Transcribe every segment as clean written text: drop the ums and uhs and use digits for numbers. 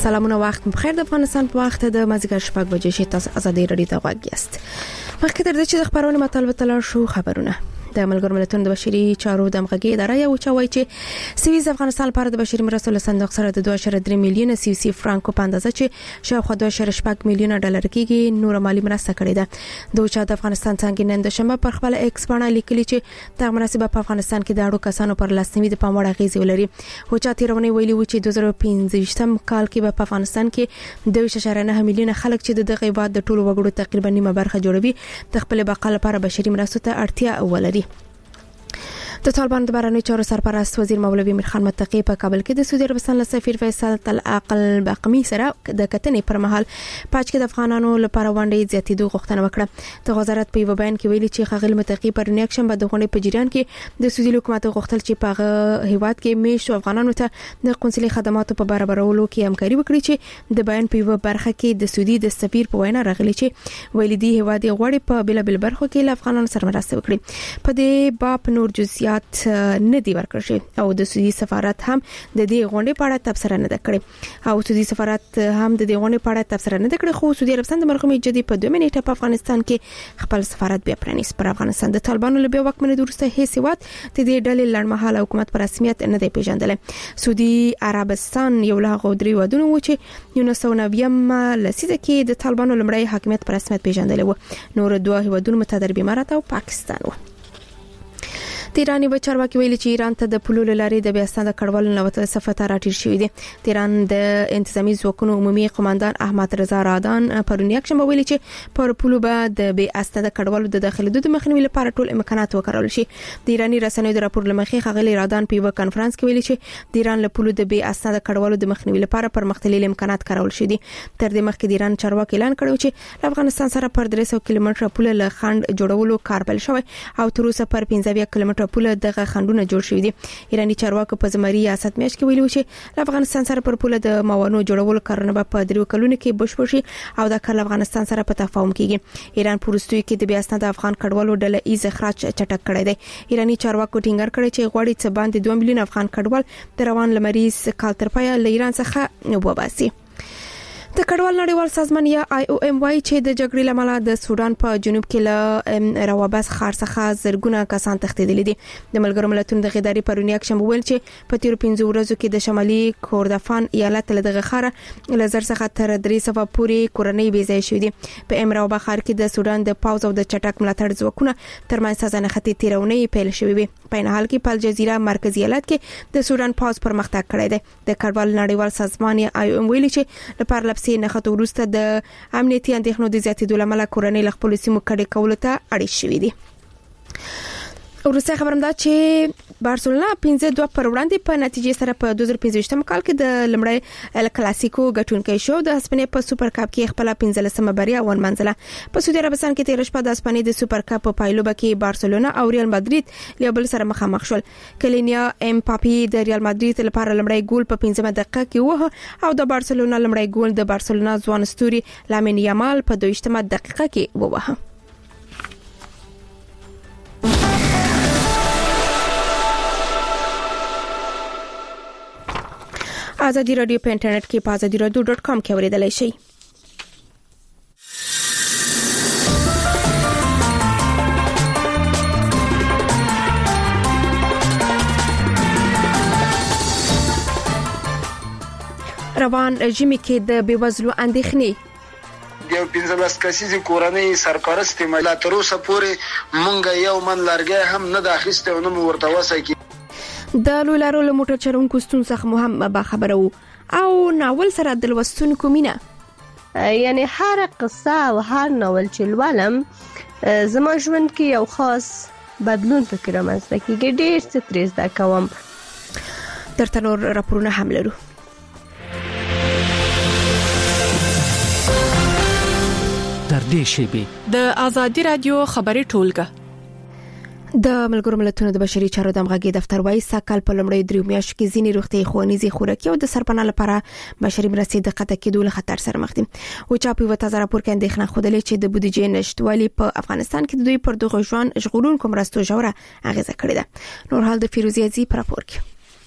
سلامونه وخت بخیر د افغانستان په وخت د مازیګر شپږ بجې شي تاسو ازادي رادیو ته غوږ یاست. مخکې تر دې چې د خبرونو مطالبه تلل شو خبرونه د ملګرو ملتونو د بشري چارو د همغږي اداره یو چوي چې سویز افغانستان لپاره د بشري مرستو له صندوق سره د 2.3 میلیون سویسي فرانکو په اندازه چې شاوخوا 2.8 میلیون ډالر کېږي نور مالی مرسته کړې ده. دوی چې د افغانستان څنګه نن د شنبه پر خپل ایکس باندې لیکلي چې د مناسبه په افغانستان کې د اړو کسانو پر لاسنیوي د پام وړ اغیزې ولري. هو چې تیرونی ویلي و چې 2015 کال کې په افغانستان کې 2.9 میلیون خلک چې د غیبات د ټولو وګړو تقریبا نیمه برخه جوړوي د خپل بقا لپاره بشري مرستو ته اړتیا ولري. د طالبان د بهرنیو چارو سرپرست وزیر مولوي امیر خان متقی په کابل کې د سعودي عربستان له سفیر فیصل العقل باقمی سره د کتنې پر مهال پاج کې د افغانانو لپاره وړاندې زیاتېدو غوښتنه وکړه. د وزارت په یو بیان کې ویلي چې خغل متقی پر نیکشن د غونډې په جریان کې د سعودي حکومت غوښتل چې په هیواد کې میشتو افغانانو ته د قونسلي خدماتو په برابرولو کې همکاري وکړي چې د بیان په یو برخه کې د سعودي د سفیر په وینا راغلي چې ویلي دی هیواد غوړي په بل برخو کې له افغانانو سره مرسته وکړي. په دې باب نور جزئیات نه دی ورکړی او د سعودي سفارت هم د دې غونډې په اړه تبصره نه کړې او سعودي سفارت هم د دې غونډې په اړه تبصره نه کړې خو سعودي عربستان د مرغومي جدي په 2 منېټه په افغانستان کې خپل سفارت بیا پرانیست. پر افغانستان د طالبانو له بیا وکمنې درسته هیڅ وخت د دې ډلې لړمحاله حکومت پر رسمیت نه دی پیژندل. سعودي عربستان یو لا غودري ودونه و چې 1990 لسیده کې د طالبانو لمړی حاکمیت پر رسمیت پیژندل و. نور دوه هیوادونو متحده امارات او پاکستان و. د ایرانی بچارواکي ویلي چې ایران ته د پولو لاري د بیاستان د کډوالو نوته صفته راټیر شوې دي. د ایران د انتظامی ځواکونو عمومي قوماندان احمد رضا رادان پرون یک شنبه ویلي چې پر پولو به د بیاستان د کډوالو د داخليدو د مخنیوي لپاره ټول امکانات وکړل شي. د ایرانی رسنیو د راپور لمخې خغلی رادان په یو کانفرنس کې ویلي چې د ایران له پولو د بیاستان د کډوالو د مخنیوي لپاره پرمختللي امکانات کارول شي دي. تر دې مخکې د ایران چارواکي اعلان کړو چې افغانستان سره پر 300 کیلومتره پوله له خند جوړولو کار پیل شوی او تر اوسه پر 15 کیلومتره پوله دغه خندونه جوړ شوی دي. ایرانی چارواکو په زمری ریاست میاشت کې ویلي چې افغانستان سره پر پوله د موانو جوړولو کارونه په 3 کلونو کې بشپړ شي او د کار افغانستان سره په تفاهم کېږي. ایران پروستوي کې د بیاستان د افغان کډوالو ډله ایز اخراج چټک کړی دی. ایرانی چارواکو ټینګار کړی چې غواړي چې باندې 2 میلیون افغان کډوال د روان لمریز کال تر پایه له ایران څخه وباسي. د کډوال نړیوال سازمان یا IOM وايي چې د جګړې لامل د سودان په جنوب کې له راوباس خار څخه زرګونه کسان تښتېدلي دي. د ملګرو ملتونو د غداري پرونی اکشن ویل چې په تیر 15 ورځو کې د شمالي کوردفان ایالت له دغه خاره لزر څخه تر 300 پورې کورنۍ بيځای شوې دي. په امراو بخار کې د سودان د پاوز او د چټک ملاتړ ځواکونه ترمنځ سازنه خطي تیرونی پیل شوې وي. په ان حال کې په الجزیره مرکزی ایالت کې د سودان پاوز پرمختګ کړی دی. د کډوال نړیوال سازمان یا IOM ویلي چې لپاره لپسې نه خطو وروسته د امنیتي اندېښنو د زیاتېدو لامل کورنۍ له خپل سیمو کډې کولو ته اړ شوې دي. ورسته خبرم ده چې بارسلونا 5-2 پر وړاندې په نتیجې سره په 2015 کال کې د لمړی ال کلاسیکو ګټونکي شو. د اسپانیا په سوپر کاپ کې خپل 15مه بریا ونمنځله. په سعودي عربستان کې تیر شپه د اسپانیا د سوپر کاپ په پایلوبه کې بارسلونا او ریال مادرید له بل سره مخامخ شول. کلینیا امپاپي د ریال مادرید لپاره لمړی ګول په 15مه دقیقه کې وه او د بارسلونا لمړی ګول د بارسلونا ځوان ستوري لامین یامال په 22مه دقیقه کې ووهه. آزادی رادیو په انټرنیټ کې په azadiradio.com کې اوریدلای شئ. روان ژمي کې د بیوزلو اندېښنې د 15 کسیزې کورنۍ سرپرست ملا تر اوسه پورې مونږ یو من لارګي هم نه داخسته او نه ورته وسه کی د لولارو له موټر چلونکو ستون څخه مهم به خبره وو او ناول سره د لوستونکو مینه یعنی هر قصه او هر ناول چې لولم زما ژوند کې یو خاص بدلون فکر رامنځته کیږي. ډېر څه ترې زده کوم. درته نور راپورونه هم لرو. در دې شیبه د آزادی رادیو خبري ټولګه د ملګرو ملتونو د بشري چارو د همغږي دفتر وايي سکهال په لمړی 3 میاشتو کې ځینې روغتي ښوونیزي خوراکي او د سرپناه لپاره بشري مرستې د قطع کېدو له خطر سره مخ دي. او چا په تازه راپور کې اندېښنه خوده چې د بودیجې نشټوالي په افغانستان کې د دوی پر دغه ژوند ژغورونکو مرستو ژوره اغیزه کړې ده. نور حال د فیروزي ازي پر راپور کې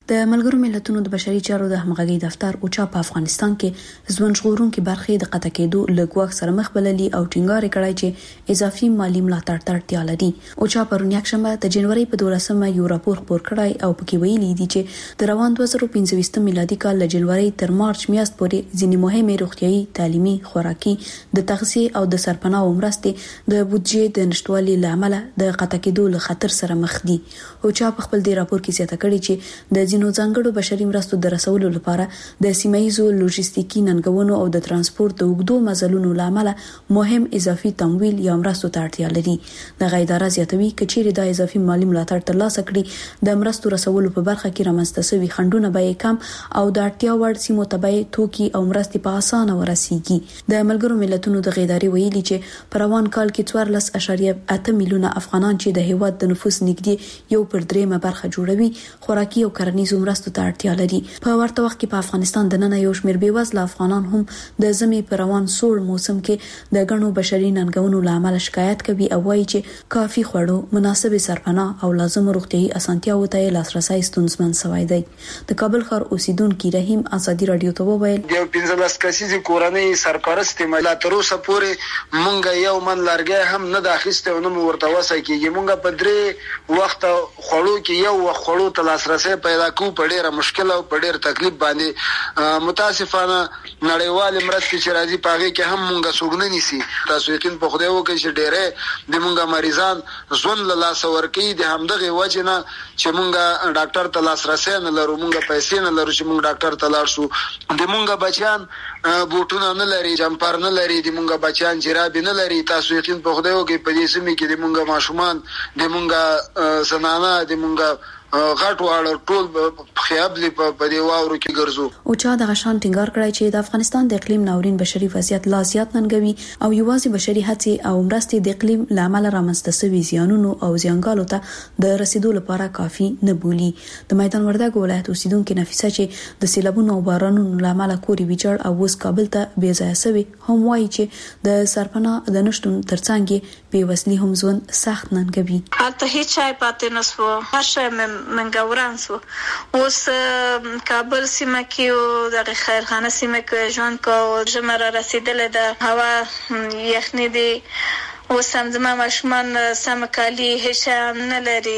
د ملګرو ملتونو د بشري چارو د همغږي دفتر اوچا په افغانستان کې ځوان ژغورونکو برخې د قطع کېدو لګوښ سره مخ بللي او ټینګار کړی چې اضافي مالی ملاتړ ته اړتیا لري. اوچا پرون یکشنبه د جنوري په 12مه یو راپور خپور کړی او پکې ویلي دي چې د روان 2015 میلادي کال له جنوري تر مارچ میاشت پورې ځینې مهمه روغتيایي، تعلیمي، خوراکي، د تغذیه او د سرپناه مرستې د بودجې د نشټوالي لامل د قطع کېدو له خطر سره مخ دي. اوچا په خپل دی راپور کې زیاته کړی چې د نو ځانګړو بشري مرستو د رسولو لپاره د سیمایزو لوجستیکي ننګونو او د ترانسپورت د اوږدو مزلونو لامل مهم اضافي تمویل یا مرستو ته اړتیا لري. د اداره زیاتوي کچېری د اضافي مالی ملاتړ ترلاسه کړي د مرستو رسولو په برخه کې رامنځته شوي خنډونه به کم او د اړتیا وړ سیمو ته به توکي او مرستې په اسانه ورسیږي. د ملګرو ملتونو د ادارې ویلي چې په روان کال کې 14.8 میلیونه افغانان چې د هیواد د نفوس نږدې 1/3 برخه جوړوي خوراکي او کرنیز مرستو ته اړتیا لري. په ورته وخت کې په افغانستان د نن یو شمېر بېوزله افغانان هم د زمي په روان سوړ موسم کې د غنو بشري ننګونو لامل شکایت کوي او وایي چې کافي خوړو، مناسب سرپناه او لازم روغتيایي اسانتیاو ته لاسرسي ستونزمن شوی دی. د کابل ښار اوسیدونکو رحیم ازادي رادیو ته وویل یو 15 کسیزه کورنۍ سرپرست ملا تر اوسه پورې مونږ یو من لارګه هم نه داخسته او نه ورته وسه کیږي. مونږ په درې وخت خوړو کې یو وخت خوړو ته لاسرسي پیدا کو په ډیره مشکل او په ډیر تکلیف باندې متاسفانه نړیوال مرستې چې راځي پاغه کې هم مونږه سوګنه نيسي. تاسو یقین په خدای وکړئ چې ډیره د مونږه مریضان ځون له لاس ورکی د همدغه وجنه چې مونږه ډاکټر ته لاسرسي نه لرو، مونږه پیسې نه لرو چې مونږ ډاکټر ته لاړ شو. د مونږه بچیان بوټونه نه لري، جمپر نه لري، د مونږه بچیان جرابې نه لري. تاسو یقین په خدای وکړئ په دې سیمه کې د مونږه ماشومان، د مونږه زنانه، د مونږه غټ واړه ټول خیابلی په دی واورو کې ګرځو. او چا د غشان ټینګار کړی چې د افغانستان د اقلیم ناورین بشري وضعیت لا زیات ننګوي او یوازې بشري هڅې او مرستې د اقلیم لامل رامنځته شوي زیانونو او زیانګالو ته د رسیدو لپاره کافي نه بولي. د میدان وردګ ولایت اوسیدونکو نفیسه چې د سیلابونو او بارانونو لامل کوري ویجاړ او اوس کابل ته بې ځای شوی هم وایي چې د سرپناه د نشټون ترڅنګ بېوزلي هم ژوند سخت ننګوي. البته هیڅ شی پاتې نشو، هر شی منګوران سو. اوس کابل سیمه کې او د خیرخانه سیمه کې ژوند کو جمره رسیدله د هوا یخني دي. اوس هم زما ماشومان سم کالی هیڅ نه لري.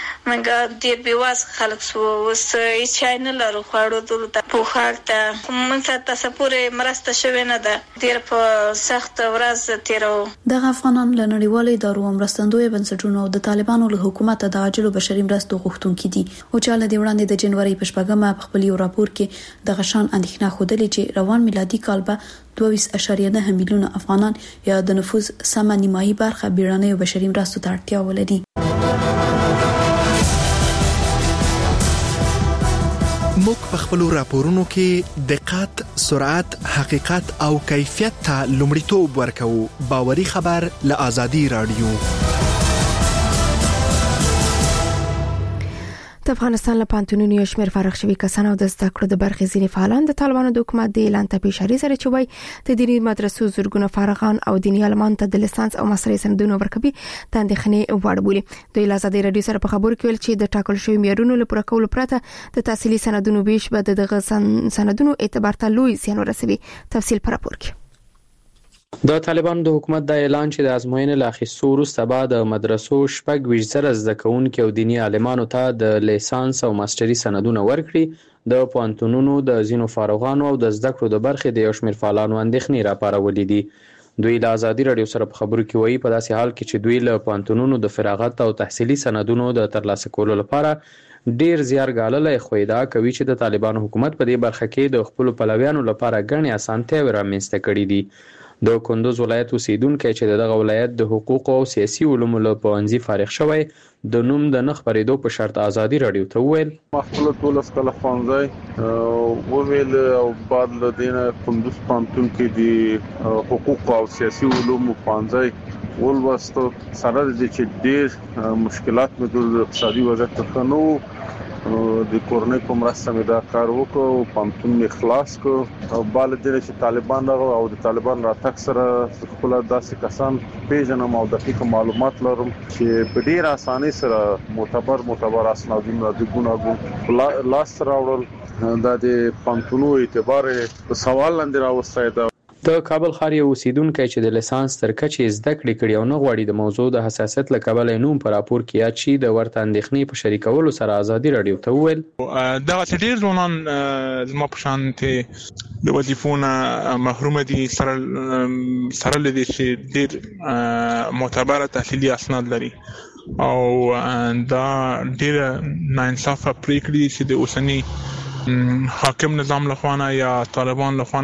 منګه ډیر بیواز خلک سو. اوس هیڅ شی نه لرو خواړو دلته پوخاک ته مونږ ته سپورې مرسته شوی نه ده. ډیر په سخت ورځ تیرو. د افغانان له نړیوالې ادارو مرستندوی بنسټونو او د طالبانو له حکومت د عاجل بشري مرستو غوښتونکي دي. او چې له وړاندې د جنوري په 8مه په خپل یو راپور کې د غشان اندېښنه خوده چې روان میلادي کال به 22.9 میلیونه افغانان یا د نفوس سم نیمایي برخه بیړنۍ بشري مرستو ته اړتیا ولري. موږ په خپل راپورونو کې دقت، سرعت، حقیقت او کیفیت ته لومړیتوب ورکوو. باوري خبر له آزادي رادیو. د افغانستان له پانتونونو یو شمېر فارغ شوي کسان او د زده کړو د برخې ځینې فعالان د طالبانو د حکومت د اعلان ته اشاره سره چې وایي د دیني مدرسو زرګونه فارغان او دیني عالمان ته د لیسانس او ماسترۍ سندونو ورکوي ته اندېښنې وړ بولي. دوی له آزادي رادیو سره په خبرو کې ویل چې د ټاکل شوی معیارونو لپاره کول پرته د تحصیلي سندونو ویش به دغه سندونو اعتبار ته لوی زیان ورسوي. تفصیل پر راپور کې. د طالبانو د حکومت د اعلان چې د ازموینې له اخیستو وروسته به د مدرسو 26,000 زده کوونکي او دیني عالمانو ته د لیسانس او ماسترۍ سندونه ورکړي د پوهنتونونو د ځینو فارغانو او د زده کړو د برخې د یو شمېر فعالانو اندېښنې راپارولې دي. دوی له آزادي رادیو سره په خبرو کې وایي په داسې حال کې چې دوی له پوهنتونونو د فراغت او تحصیلي سندونو د ترلاسه کولو لپاره ډیر زیار ګاللې، خو دا کوي چې د طالبانو حکومت په دې برخه کې د خپل پلویانو لپاره غني اسانتیاوې رامنځته کړې دي. د کندوز ولایت اوسیدونکو چې دغه ولایت د حقوق او سیاسي علومو له پوهنځي فارغ شوی د نوم د نه خبرېدو په شرط آزادي رادیو ته وویل خپل ټول اسکل ښوونځی وویل او بعد له دینه کندوز پوهنتون کې د حقوق او سیاسي علومو پوهنځی ولوستو سره د چې ډېر مشکلات مې د اقتصادي وضعیت څخه نو د کورنۍ په مرسته مې دا کار وکړ، پانتون مې خلاص کړ او بل دې چې طالبان او د طالبان راتګ سره خپل داسې کسان پیژنم او دقیق معلومات لرم چې په ډیر اسانۍ سره معتبر اسنادونه د ګوناګون لاس راوړل. دا د پانتونو اعتبار په سوال لاندې راوستای دا د کابل ښار یو اوسیدونکی چې د لیسانس تر کچې زده کړې کړي او نه غواړي د موضوع د حساسیت له کبله نوم په راپور کې یاد شي، د ورته اندېښنې په شریکولو سره ازادي راډیو ته وویل دا ډېر ځوانان زما په شان ته د وظیفو نه محروم دي، سره لدې چې ډېر معتبره تحلیلي اسناد لري او دا ډېر ناانصافه پریکړې چې د اوسني حاکم نظام لخوا یا طالبان لخوا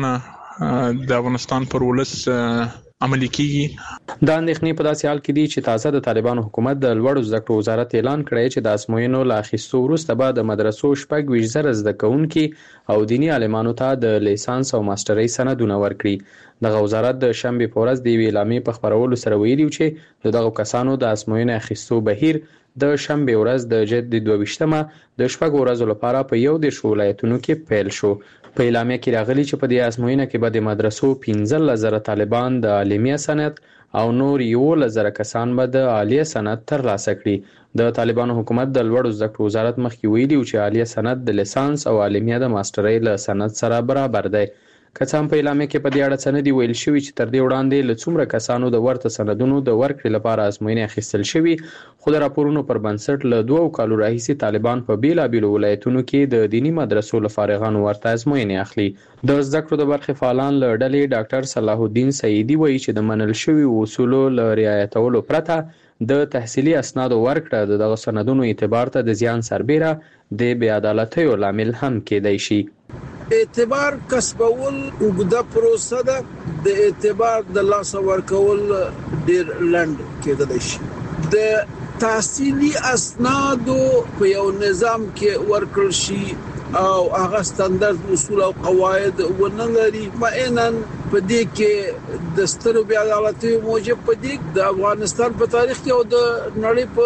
د افغانستان پر ولس عملي کیږي. دا اندېښنې په داسې حال کې دي چې تازه د طالبانو حکومت د لوړو زده کړو وزارت اعلان کړی چې د ازموینو له اخیستو وروسته به د مدرسو 26,000 زده کوونکي او دیني عالمانو ته د لیسانس او ماسترۍ سندونه ورکړي. دغه وزارت د شنبې په ورځ د یوې اعلامیې په خپرولو سره ویلي چې دغه کسانو د ازموینې اخیستو بهیر د شنبې ورځ د جد 22مه د 6 ورځو لپاره په 11 ولایتونو کې پیل شو. په اعلامیه کې راغلي چې په دې ازموینه کې به د مدرسو 15,000 طالبان د عالمیه سند او نور 11,000 کسان به د عالیه سند ترلاسه کړي. د طالبانو حکومت د لوړو زده کړو وزارت مخکې ویلي چې عالیه سند د لیسانس او عالمیه د ماسترۍ له سند سره برابر دی. که څه هم په اعلامیه کې په دې اړه څه نه دي ویل شوي چې تر دې وړاندې له څومره کسانو د ورته سندونو د ورکړې لپاره ازموینې اخیستل شوي، خو د راپورونو پر بنسټ له 2 کالو راهیسې طالبان په بیلابیلو ولایتونو کې د دیني مدرسو له فارغانو ورته ازموینې اخلي. د زده کړو د برخې فعالان له ډلې ډاکټر صلاح الدین سعیدي وایي چې د منل شوي اصولو له رعایتولو پرته د تحصیلي اسنادو ورکړه دغه سندونو اعتبار ته د زیان سربیره د بې عدالتیو لامل هم کېدای شي. اعتبار کسبول اوږده پروسه ده، د اعتبار د لاس ورکول ډیر لنډ کېدلی شي. د تحصیلي اسنادو په یو نظام کې ورکړل شي او هغه ستاندرد اصول او قواعد ونه لري، معنا په دې کې د سترو بې عدالتۍ موجب په دې د افغانستان په تاریخ کې او د نړۍ په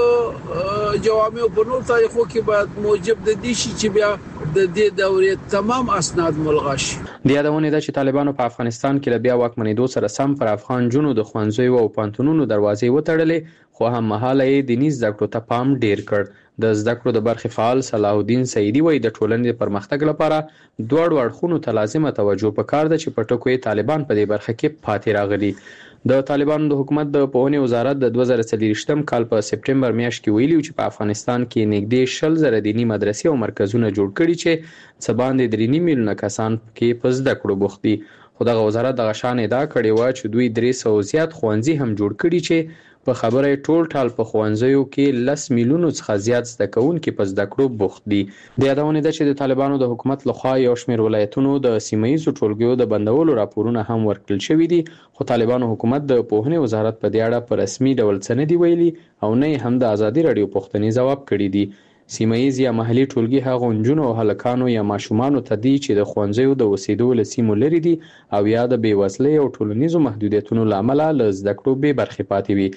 جوامع په نور تاریخو کې باید موجب د دې شي چې بیا د دې دورې تمام اسناد ملغا شي. د یادونه ده چې طالبانو په افغانستان کې له بیا واکمنېدو سره سم پر افغان جنو د ښوونځیو او پوهنتونونو دروازې وتړلې، خو هم مهاله یې دیني زده کړو ته پام ډیر کړ. د زده کړو د برخې فعال صلاح الدین سعیدي وایي د ټولنې د پرمختګ لپاره دواړو اړخونو ته لازمه توجه پکار ده چې په ټکو یې طالبان په دې برخه کې پاتې راغلي. د طالبانو د حکومت د پوهنې وزارت د 2023م کال په سپټمبر میاشت کې ویلي چې په افغانستان کې نږدې 20,000 دیني مدرسې او مرکزونه جوړ کړي چې څه باندې 3 میلیونه کسان کې په زده کړو بوخت دي. خو دغه وزارت دغه شان ادعا کړې و چې دوی 300 زیات ښوونځي هم جوړ کړي چې په خبره ټول په ښوونځیو کې 10 میلیونو څخه زیات زده کوونکي په زده کړو بوخت دي. د یادونه ده چې د طالبانو د حکومت لخوا یو شمېر ولایتونو د سیمه ییزو ټولګیو د بندولو راپورونه هم ورکړل شوي دي، خو طالبانو حکومت د پوهنې وزارت په دې اړه په رسمي ډول څه نه دی ویلي او نه هم د ازادي راډیو پوښتنې ځواب کړی دی. سیمه ییز یا محلي ټولګي هغه نجونو او هلکانو یا ماشومانو ته دي چې د ښوونځیو د اوسېدو له سیمو لرې دي او یا د بېوزلۍ او ټولنیزو محدودیتونو له امله له زده کړو بې برخې پاتې وي.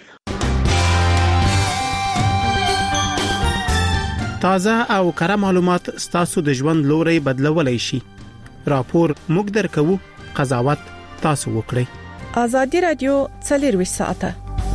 تازه او کره معلومات ستاسو د ژوند لوري بدلولای شي. راپور موږ درکو، قضاوت تاسو وکړئ. ازادي رادیو 24 ساعته.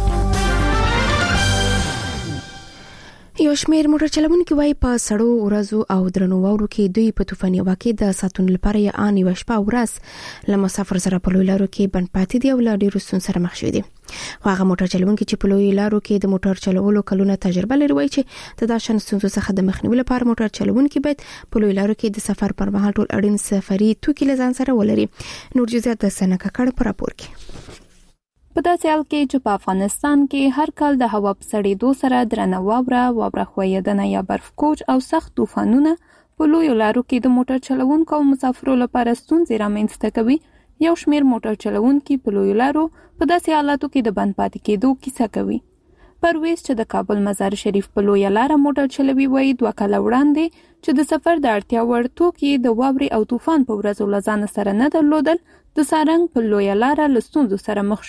یو شمېر موټر چلوونکي وايي په سړو ورځو او درنو واورو کې دوی په طوفاني هوا کې د ساتون لپاره یې ان یو شپه ورځ له مسافر سره په لوی لارو کې بند پاتې دي او له ډیرو ستونزو سره مخ شوي دي. خو هغه موټر چلوونکي چې په لوی لارو کې د موټر چلولو کلونه تجربه لري وایي چې د داشن ستونزو څخه د مخنیوي لپاره موټر چلوونکي باید په لوی لارو کې د سفر پر مهال ټول اړین سفري توکي له ځان سره ولري. نور جزئیات د سنکه کړه په راپور کې. په داسې حال کې چې په افغانستان کې هر کال د هوا په سړېدو سره درنه واوره ښویېدنه یا برف کوچ او سخت طوفانونه په لویو لارو کې د موټر چلوونکو او مسافرو لپاره ستونزې رامنځته کوي. یو شمېر موټر چلوونکي په لویو لارو په داسې حالاتو کې د بند پاتې کېدو کیسه کوي. پرویز چې د کابل مزار شریف په لویه لاره موټر چلوي وایي 2 کاله وړاندې چې د سفر د اړتیا وړ توکي د واورې او طوفان په ورځو له ځان سره نه درلودل، د سارنګ په لویه لاره له ستونزو سره مخ شو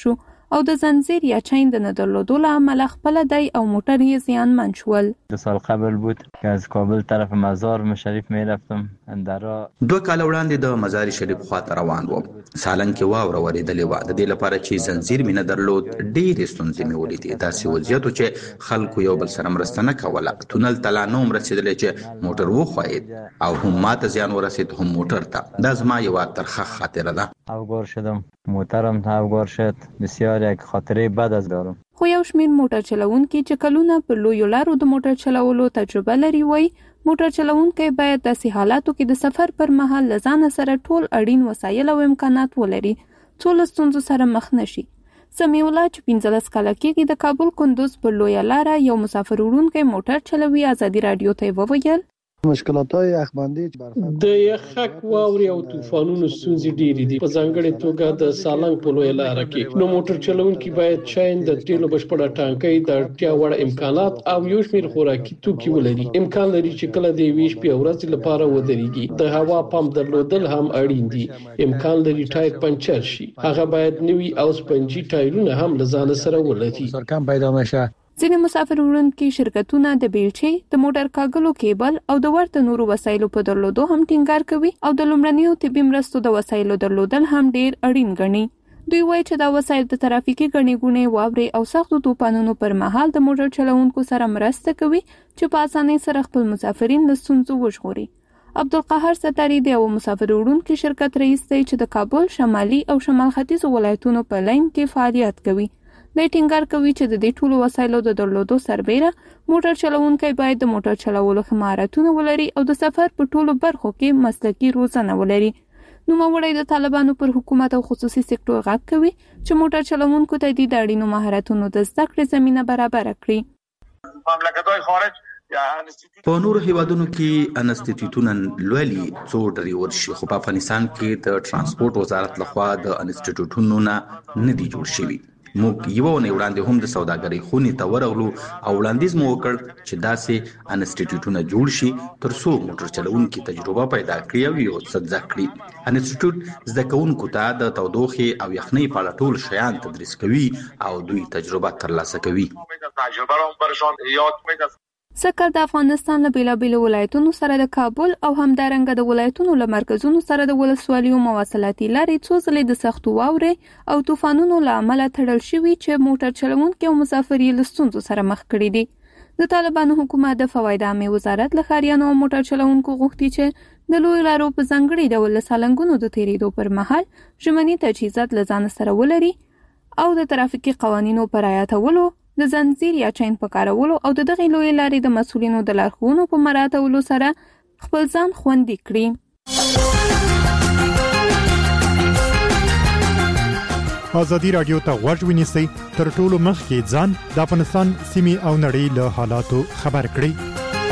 او د زنجیر یا چین د نه درلودو له امله خپله دی او موټر یې زیانمن شول. 2 سال قبل بود که از کابل طرف مزار شریف میرفتم اندرا 2 کال وړاندې د مزار شریف خواته روان وم. سالنګ کې واوره ورېدلې وه. د دې لپاره چې زنجیر مې نه درلود ډېرې ستونزې مې ولیدې. داسې وضعیت و چې خلکو یو بل سره مرسته نه کوله. تونل ته لا نه وم رسېدلی چې موټر وښویېد او هم ما ته زیان ورسېد هم موټر ته. دا زما یوه ترخه خاطره ده. افگار شدم، موترم افگار شد. بسیار یک خاطره بد از دارم. خو یو شمیر موټر چلوونکي چې کلونه په لویو لارو د موټر چلولو تجربه لري وایي موټر چلوونکی باید داسې حالاتو کې د سفر پر مهال له ځانه سره ټول اړین وسایل او امکانات ولري څو له ستونزو سره مخ نشي. سمیع الله چې 15 کاله کېږي د کابل کندوز په لویه لاره یو مسافر وړونکی موټر چلوي ازادي رادیو ته وویل مشکلات‌های یخبندي د یخک واوري او طوفانونو ستونزې ډېرې دي په ځانګړې توګه د سالنګ په لویه لاره کې. نو موټر چلوونکي باید چاین د تیلو بشپړه ټانکۍ د اړتیا وړ امکانات او یو شمېر خوراکي توکي ولري. امکان لري چې کله د یوې شپې او ورځې لپاره ودرېږي. د هوا پمپ درلودل هم اړین دي. امکان لري ټایر پنچر شي. هغه باید نوي او سپنجي ټایرونه هم له ځان سره ولري. سرکم پیدا نشه. ځینې مسافر وړونکي شرکتونه د بیلچې د موټر کاغلو کیبل او د ورته نورو وسایلو په درلودو هم ټینګار کوي او د لومړنیو طبي مرستو د وسایلو درلودل هم ډیر اړین ګڼي. دوی وایي چې دا وسایل د ترافیکي ګڼې ګوڼې واورې او سختو طوفانونو پر مهال د موټر چلوونکو سره مرسته کوي چې په اسانۍ سره خپل مسافرین له ستونزو وژغوري. عبدالقاهر ستاري د یو مسافر وړونکي شرکت رئیس دی چې د کابل شمالي او شمال ختیځو ولایتونو په لاین کې فعالیت کوي. د ټینګار کوي چې د دې ټولو وسایلو د درلودو سربېره موټر چلوونکی باید د موټر چلولو ښه مهارتونه ولري او د سفر په ټولو برخو کې مسلکي روزنه ولري. نوموړی د طالبانو پر حکومت او خصوصي سکتور غږ کوي چې موټر چلوونکو ته د اړینو مهارتونو د زده کړې زمینه برابر کړي. مملکت‌های خارج په نورو هیوادونو کې انسټیټیوټونه لولي څو ډریور شي خو په افغانستان کې د ترانسپورت وزارت لخوا د انسټیټیوټونو نه دي جوړ شوي. موږ یو نه وړاندې هم د سوداګرۍ خونې ته ورغلو او وړاندیز مو وکړ چې داسې انسټیټیوټونه جوړ شي ترڅو موټر چلوونکي تجربه پیدا کړي او یو څه زده کړي. انسټیټیوټ زده کوونکو ته د تودوخې او یخنۍ په اړه ټول شیان تدریس کوي او دوی تجربه ترلاسه کوي. سکر د افغانستان له بیلابیلو ولایتونو سره د کابل او همدارنګه د ولایتونو له مرکزونو سره د ولسوالیو مواصلاتي لارې څو ځلې د سختو واورې او طوفانونو له امله تړل شوي چې موټر چلوونکي او مسافر یې له ستونزو سره مخ کړي دي. د طالبانو حکومت د فواید عامې وزارت له ښاریانو او موټر چلوونکو غوښتي چې د لویو لارو په ځانګړي ډول له سالنګونو د تېرېدو پر مهال ژمني تجهیزات له ځان سره ولري او د ترافیکي قوانینو په رعایتولو د زنجیر یا چین په کارولو او د دغې لویې لارې د مسؤلینو د لارښوونو په مراعاتولو سره خپل ځان خوندي کړي. ازادي رادیو ته غوږ ونیسئ تر ټولو مخکې ځان د افغانستان سیمې او نړۍ له حالاتو خبر کړئ.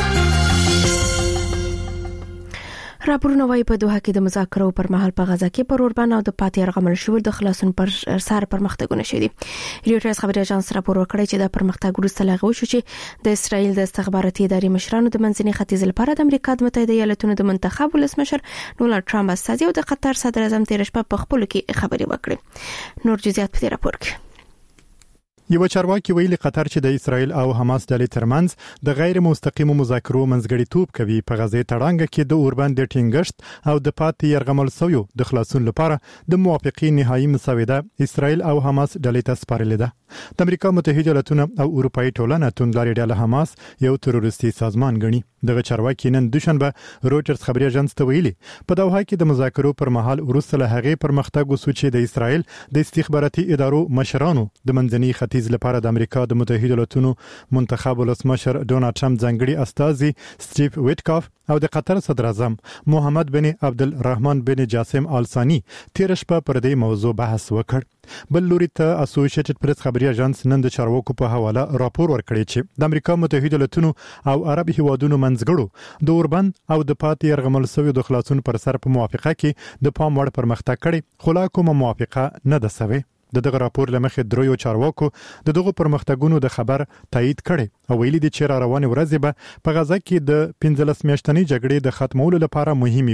راپورونه وايي په دوحه کې د مذاکرو پر مهال په غزا کې پر اوربان او د پاتې یرغمل شوی د خلاصون پر سر پرمختګونه شوي دي. ریوټرز خبري اژانس راپور ورکړی چې د پرمختګ وروسته لغوه شو چې د اسرایل د استخباراتي ادارې مشرانو د منځني ختیځ لپاره د امریکا د متحده ایالاتونو د منتخب ولسمشر ډونالد ټرمپ استازي او د قطر صدر اعظم تیر شپه په خپل کې خبري وکړي. نور جزئیات په راپور کې. یو چارواکي ویلي قطر چې د اسرایل او حماس ډلې ترمنځ د غیر مستقیمو مذاکرو منځګړیتوب کوي په غزې تړانګه کې د اوربند د ټینګښت او د پاتې یرغمل شویو د خلاصون لپاره د موافقې نهایی مسوده اسرایل او حماس ډلې ته سپارلې ده. د امریکا متحده ایالاتونو او اروپאי ټولنه توندلاري ډله حماس یو تروریستي سازمان ګڼي. دغه چارواکي نن دوشنبه رويټرز خبري اژانس ته ویلي په دوحه کې د مذاکرو پر مهال وروسته له هغې پرمختګ وسو چې د اسرایل د استخباراتي ادارو مشرانو د منځني ختیځ لپاره د امریکا د متحده ایالاتونو منتخب ولسمشر ډونالد ټرمپ ځانګړي استازي سټیف ویټکاف او د قطر صدر اعظم محمد بن عبدالرحمن بن جاسم آل ثاني تیر شپه پر دې موضوع بحث وکړ. بل لوري ته اسوسییټډ پریس خبري اژانس نن د چارواکو په حواله راپور ورکړی چې د امریکا متحده ایالاتونو او عرب هیوادونو منځګړو د اوربند او د پاتې یرغمل شویو د خلاصون پر سر په موافقه کې د پام وړ پرمختګ کړي خو لا کومه موافقه نه ده شوې. دغه راپور لمخې درویو چارواکو دغه پرمختګونو د خبر تایید کړي او ویلي دي چې روانه ورځ به په غزا کې د 15 میاشتنۍ جګړې د ختمولو لپاره مهمه وي.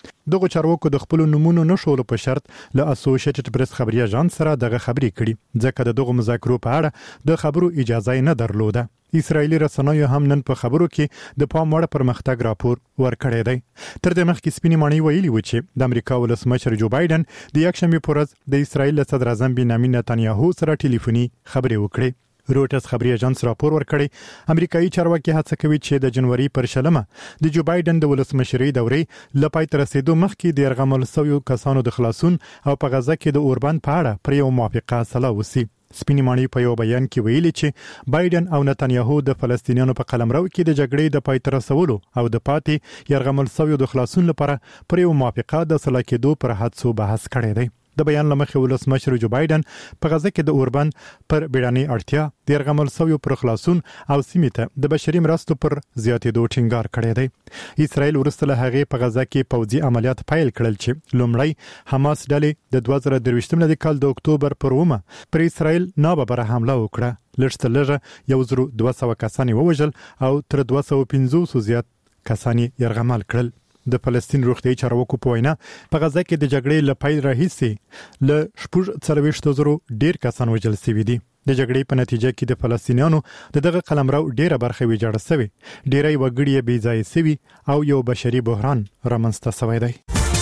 دغه چارواکو د خپل نمونه نشول په شرط له اسوسییټډ پریس خبري اژانس سره دغه خبري کړي ځکه دغه مذاکرو په اړه د خبرو اجازه نه درلوده. اسرایلی رسنیو هم نن په خبرو کې د پام وړ پرمختګ راپور ورکړی دی. تر دې مخکې سپینې ماڼۍ ویلي و چې د امریکا ولسمشر جو بایدن د یکشنبه پر ورځ د اسرایل صدر اعظم بنیامین نتنیاهو سره ټلیفوني خبرې وکړې. روټرز خبري اژانس راپور ورکړی امریکایي چارواکي هڅه کوي چې د جنوري پر 16 د جو بایدن د ولسمشرۍ دورې لپاره تر رسیدو مخکې د يرغمل شویو کسانو د خلاصون او په غزه کې د اوربند په اړه پر یو موافقه سلا وسی. سپینې ماڼۍ په یو بیان کې ویلي چې بایدن او نتنیاهو د فلسطینیانو په قلمرو کې د جګړې د پای ته رسولو او د پاتې يرغمل شویو د خلاصون لپاره پر یو موافقه د سلا کېدو پر هڅو بحث کړی دی. د بیان لمخې ولسمشر جو بایدن په غزه کې د اوربند پر بیړنۍ اړتیا د يرغمل شویو پر خلاصون او سیمه ته د بشري مرستو پر زیاتېدو ټینګار کړی دی. اسرائیل ورسته له هغه په غزه کې پوځي عملیات پیل کړل چې لومړی حماس ډلې د 2023 کال د اکتوبر پر 9 پر اسرائیل ناببره حمله وکړه. لږ 1200 کسان ووژل او تر 250 زیات کسان يرغمل کړل. د فلسطین روغتیايي چارواکو په وینا په غزه کې د جګړې لپاره راهیسي ل 40,000 ډیر کسان وژل شوي دي. د جګړې په نتیجه کې د فلسطینیانو دغه قلمرو ډیره برخه ویجاړه شوې، ډیری وګړي بې ځای شوي او یو بشري بحران رامنځته شوی دی.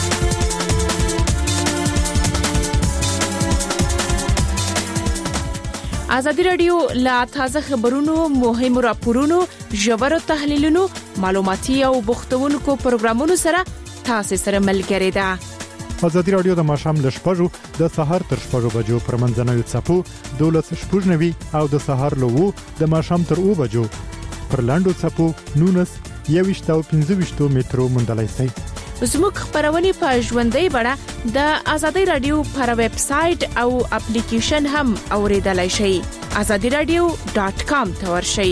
ازادي رادیو لا تازه خبرونو، مهمو راپورونو، ژورو تحلیلونو، معلوماتي او بوختونکو پروګرامونو سره تاسو سره ملګری ده. ازادي رادیو د ماښام ل 6 د سهار تر 6 بجو پر منځنوي څپو 12:09 او د سهار له 2 د ماښام تر 2 بجو پر لاندو څپو 19 او 15 مترو مندلای شي. زموږ خبرونه په ژوندۍ بڼه د ازادي رادیو پر ویب سټ او اپلیکیشن هم اوریدلای شئ. azadiradio.com ته ورشئ.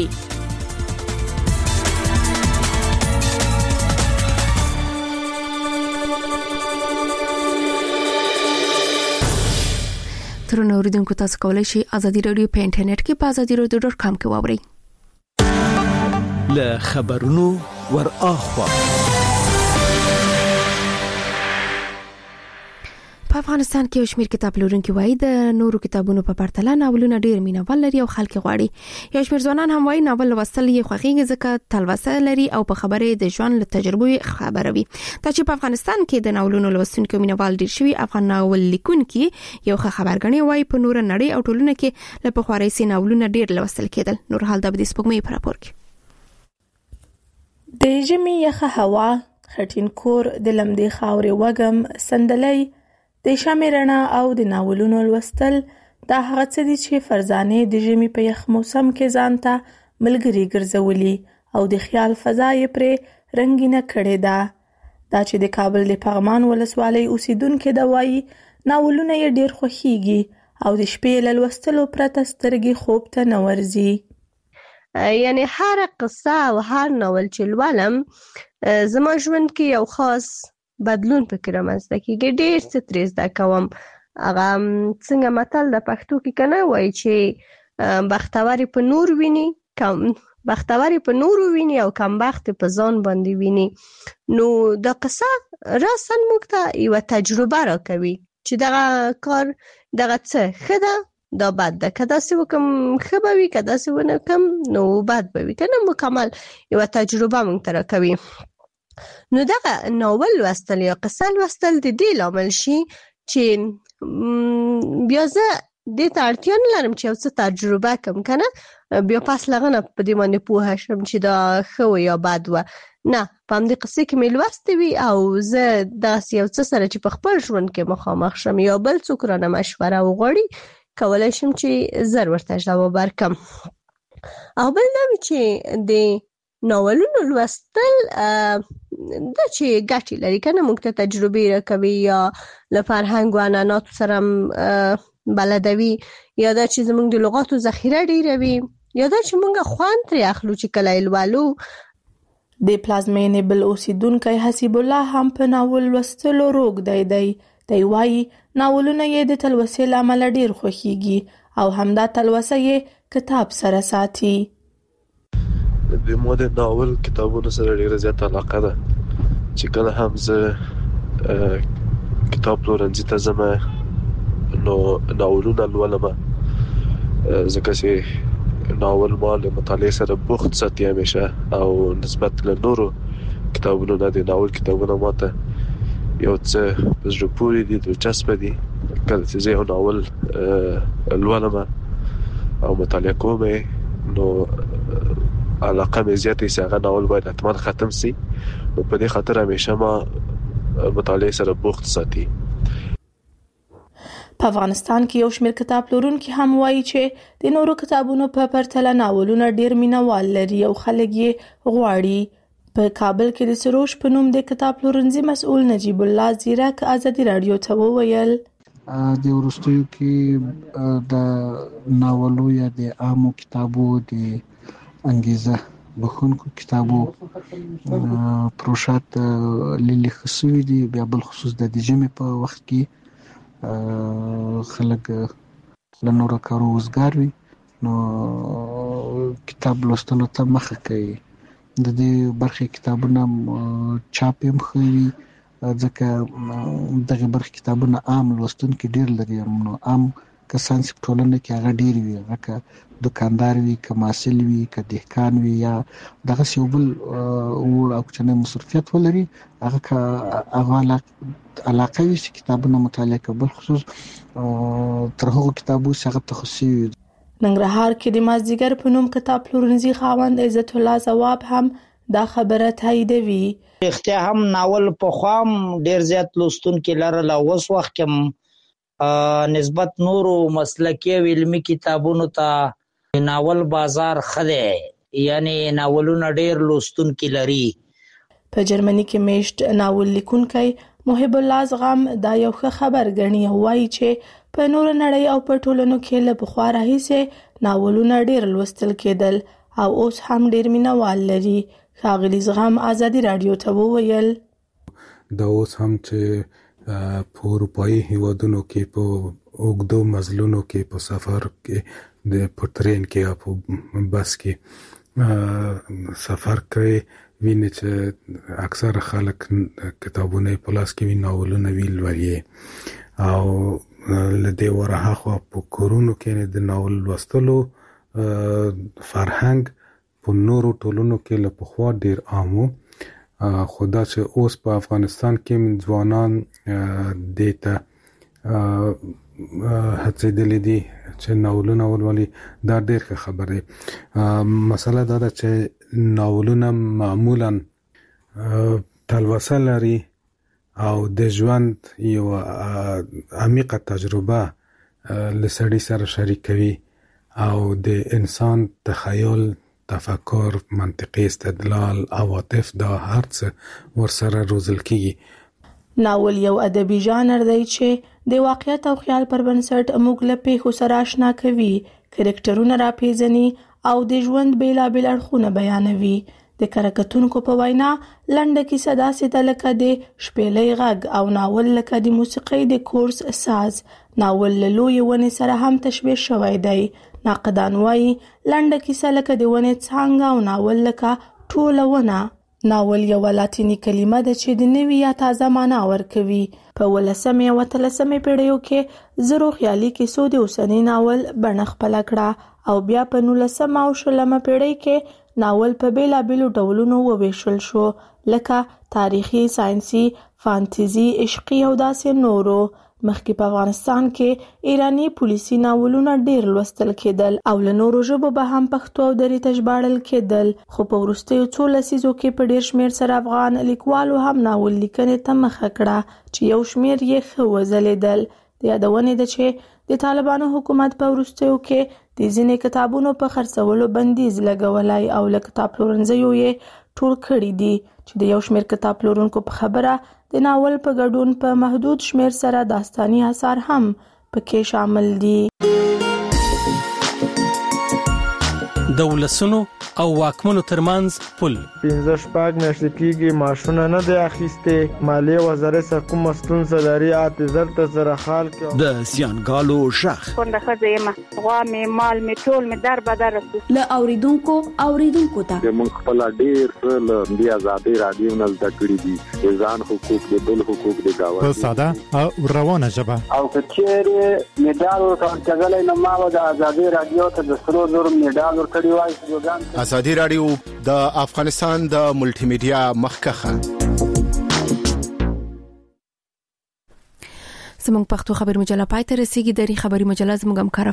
ترنو اوریدونکو تاسو کولای شئ ازادي رادیو په انټرنیټ کې په azadiradio.com کې واورئ. له خبرونو ور اخوا په افغانستان کې یو شمېر کتاب پلورونکي وایي د نورو کتابونو په پرتله ناولونه ډېر مینوال لري او خلک غواړي. یو شمېر ځوانان هم وایي ناول لوستل یې خوښیږي ځکه تلوسه لري او په خبرې د ژوند له تجربو خبروي. دا چې په افغانستان کې د ناولونو لوستونکو مینوال ډېر شوي، افغان ناول لیکونکي یو ښه خبرګنې وایي په نور نړۍ او ټولنه کې له پخوا راهیسې ناولونه ډېر لوستل کېدل. نور حال د سپوږمۍ په راپور کې د ژمي یخه هوا، خټین کور، د لمدې خاورې وږم، سندلۍ، د شمع رڼا او د ناولونو لوستل دا هغه څه دي چې فرزانه د ژمي په یخ موسم کې ځان ته ملګری ګرځولي او د خیال فضا یې پرې رنگینه کړې ده. دا چې د کابل د پغمان ولسوالۍ اوسیدونکو د وایي ناولونه یې ډېر خوښیږي او د شپې له لوستلو پرته سترګې خوب ته نه ورځي. یعنی هر قصه او هر ناول چې لولم زما ژوند کې یو خاص بدلون پکې رامنځته کیږي. ډېر څه ترې زده کوم. هغه څنګه متل د پښتو کې کنه وایي چې بختوري په نور ویني، بختوري په نور ویني او کم بخت په ځان باندې ویني. نو د قصه راسن موږ ته یو تجربه راکوي چې دغه کار دغه څه ښه ده دا بد ده، که داسې وکم ښه به وي، که داسې ونه کم نو بد به وي. کنه مکمل یو تجربه موږ ته راکوي. نو دغه ناول لوستل یا قصه لوستل د دې لامل شي چې بیا زه دې ته اړتیا نه لرم چې یو څه تجربه کم، کنه بیا پس لغنه په دې باندې پوه شم چې دا ښه و یا بد و. نه، په همدې قصې کې مې لوستې وي او زه داسې یو څه سره چې په خپل ژوند کې مخامخ شم یا بل څوک رانه مشوره وغواړي کولی شم چې زر ورته ځواب ورکړم. او بل دا وي چې د ناولونو لوستل دا چې ګټې لري، کنه موږ ته تجربې راکوي یا له فرهنګ او عنعناتو سره بلدوي، یا دا چې زموږ د لغاتو ذخیره ډېروي، یا دا چې موږ خوند ترې اخلو چې کله یې لولو. د پلازمینې بل اوسیدونکی حسیب الله هم په ناول لوستلو روږدی دی. دی وایي ناولونه یې د تلوسې له امله ډېر خوښیږي او همدا تلوسه یې کتاب سره ساتي. د مو د ناول کتابونو سره ډیره زیاته علاقه ده چې کله هم زه کتاب پلورنځي ته ځم نو ناولونه لولم ځکه چې ناول ما له مطالعې سره بوخت ساتي همیشه او نسبت له نورو کتابونو نه د ناول کتابونه ماته یو څه زړه پورې دي دلچسپ دي کله چې زه یو ناول لولم او مطالعه کوم نو علاقه مې زیاتې چې هغه ناول باید حتما ختم شي نو په دې خاطر همیشه ما مطالعه سره بوخت ساتي. په افغانستان کې یو شمېر کتاب پلورونکي هم وایي چې د نورو کتابونو په پرتله ناولونه ډېر مینوال لري او خلک یې غواړي. په کابل کې د سروش په نوم د کتاب پلورنځي مسؤل نجیب الله زیرک ازادي رادیو ته وویل د ورستیو کې د ناولو یا د عامو کتابو د انګیزه بخونکو کتابو پروشات لیلی خصوصي دي بیا بل خصوص د جمع په وخت کې خلک له نورو کارو وزګار وي نو کتاب لوستلو ته مخه کوي. د دې برخې کتابونه چاپ هم خوي ځکه دغه برخې کتابونه عام لوستونکي ډېر لري نو عام کسان چې ټولنه کې هغه ډېر وي هغه دکاندار وي که محصل وي که دهقان وي یا دغه یو بل وړ او کوچنی مصرفیت ولري هغه علاقه وي چې کتابونه مطالعه کوي خصوص تر هغو کتابو چې هغه تخصصي وي. ننګرهار کې د مازدیګر په نوم کتاب پلورنځي خاوند عزت الله ځواب هم دا خبره تاییدوي. اختیا هم ناول په خوام ډیر زیات لوستونکي لرل او اوس وخت کې نسبت نورو مسلکي او علمي کتابونو ته ناول بازار خله یعنی ناولونه ډیر لوستونکي لري. په جرمني کې میشت ناول لیکونکی محب الله زغم دا یو ښه خبر ګڼي او وایي چې په نور نړۍ او په ټولنو کې له پخوا راهیسې ناولونه ډیر لوستل کېدل او اوس هم ډیر مینوال لري. ښاغلي زغم ازادي رادیو ته وویل دا اوس هم چې په اروپایي هیوادونو کې په اوږدو مزلونو کې په سفر کې د پټرین کې او په بس کې سفر کوي ویني چې اکثر خلک کتابونه په لاس کې ناولونه ویل وري او لدې ورها خو په کورونو کې د ناول لوستلو فرهنګ په نورو ټولنو کې له پخوا ډیر عامو خدا چې اوس په افغانستان کې ځوانان دیتا هڅېدلې دي چې ناولونه ولولي دا ډیر ښه خبره ده. مسله دا ده چې ناولونه معمولا تلوسه لري او د ژوند یو عمیقه تجربه لسړي سره شریکوي او د انسان تخیل تفکر منطقي استدلال عواطف دا هر څه ورسره روزل کیږي. ناول یو ادبي ژانر دی چې د واقعیت او خیال پر بنسټ موږ له پیښو سره آشنا کوي کرکټرونه راپیژني او د ژوند بیلابیل اړخونه بیانوي. د کارکتونکو په وینا لنډه کیسه داسې ده لکه د شپېلۍ غږ او ناول لکه د موسیقۍ د کورس ساز. ناول له لویې ونې سره هم تشبیه شوی دی. ناقدان وایي لنډه کیسه لکه د ونې څانګه او ناول لکه ټوله ونه. ناول یو لاتینی کلمه ده چې د نوې یا تازه معنا ورکوي. په 18مې او 13مې پیړیو کې زرو خیالي کیسو د اوسنی ناول بڼه خپله کړه او بیا په 19مه او 20مه پیړۍ کې ناول په بیلابیلو ډولونو وویشل شو لکه تاریخي، ساینسي، فانتزي، عشقي او داسې نورو. مخکې په افغانستان کې ایرانی پولیسي ناولونه ډیر لوستل کېدل او له نورو ژبو به هم پښتو او دري ته ژباړل کېدل خو په وروستیو څو لسیزو کې په ډیر شمیر سره افغان لیکوالو هم ناول لیکنې ته مخه کړه چې یو شمیر یې ښه وځلیدل. د یادونې ده چې د طالبانو حکومت په وروستیو کې د ځینې کتابونو په خرڅولو بندیز لګولای او له کتاب پلورنځیو یې ټول کړي دي چې د یو شمیر کتاب پلورونکو په خبره د ناول په ګډون په محدود شمیر سره داستاني آثار هم پکې شامل دي. د ولسونو او واکمنو ترمنځ پل 15 میاشتې کېږي ماشونه نه دی اخیسته مالیه وزارت څخه کوم ستونزه لري اته زره خال د سیانګالو شخ څنګه خزیمه غوا می مال می ټول می در بدر ل اوریدونکو ته موږ خپل ډیر له دی آزادي رادیو نه زده کړی دي ځان حقوق د بل حقوق د گاوه په ساده او روانه ژبه او کچېره میډال ورکړل نه ما د آزادي رادیو ته د سرو زر میډال ورکړی وای آزادي رادیو د افغانستان د ملټي میډیا مخکخه زموږ پښتو خبر مجله پای ته رسیدي. د خبري مجله زموږ همکار